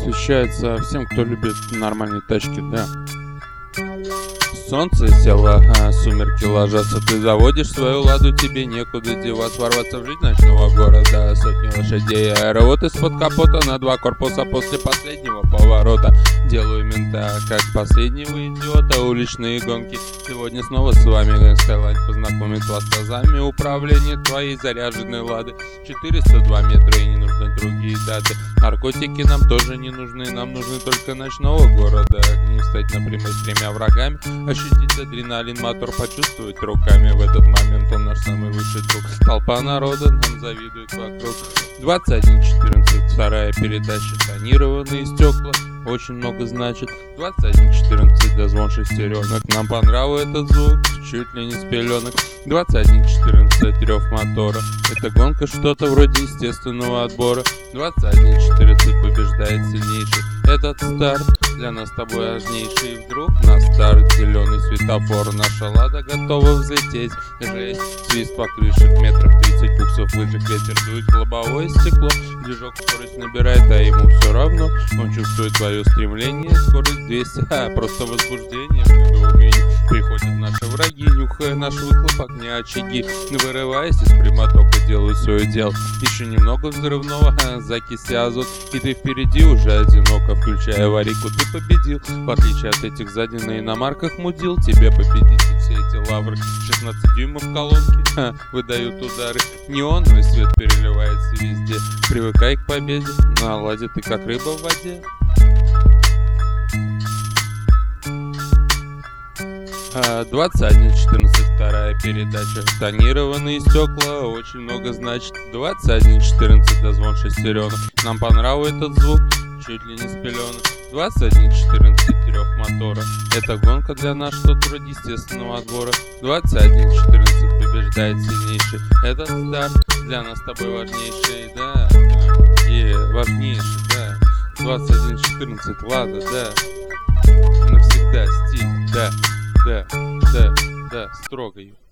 посвящается всем, кто любит нормальные тачки, да. Солнце село, сумерки ложатся. Ты заводишь свою ладу, тебе некуда деваться. Ворваться в жизнь ночного города. Сотни лошадей, аэровод из-под капота. На два корпуса после последнего поворота. Делаю мента, как последнего идиота. Уличные гонки. Сегодня снова с вами Skylines познакомит вас с азами управления твоей заряженной лады. 402 метра и не нужны другие даты. Наркотики нам тоже не нужны. Нам нужны только ночного города. Не встать на прямой с тремя врагами. Ощутить адреналин, мотор почувствовать руками. В этот момент он наш самый лучший друг. Толпа народа нам завидует вокруг. 21:14, вторая передача. Тонированные стекла очень много значит. 21:14, дозвон шестеренок. Нам по нраву этот звук, чуть ли не с пеленок. 21:14, рев мотора. Это гонка, что-то вроде естественного отбора. 21:14, побеждает сильнейший. Этот старт для нас с тобой важнейший. И вдруг на старт зеленый светофор. Наша лада готова взлететь. Жесть, свист по крыше, в метрах 30 буксов выжег. Ветер дует в лобовое стекло. Движок скорость набирает, а ему все равно. Он чувствует твое стремление. Скорость 200, просто возбуждение в недоумении. Приходят наши враги, нюхая наш выхлоп, огня, очаги. Вырываясь из прямотока, делают свое дело. Еще немного взрывного, закиси азот. И ты впереди уже одиноко, включая аварийку, ты победил. В отличие от этих сзади на иномарках мудил, тебе победить все эти лавры. 16 дюймов колонки выдают удары. Неоновый свет переливается везде. Привыкай к победе, на ладе ты как рыба в воде. 21:14, вторая передача. Тонированные стекла очень много значит. 21:14, дозвон шестеренок. Нам по нраву этот звук, чуть ли не с пеленок. 21:14, рев мотора. Это гонка для нас, что-то вроде естественного отбора. 21:14, побеждает сильнейший. Этот старт для нас с тобой важнейший, да. Важнейший, да. 21:14, лада, да. Навсегда стиль, да. Да, строго.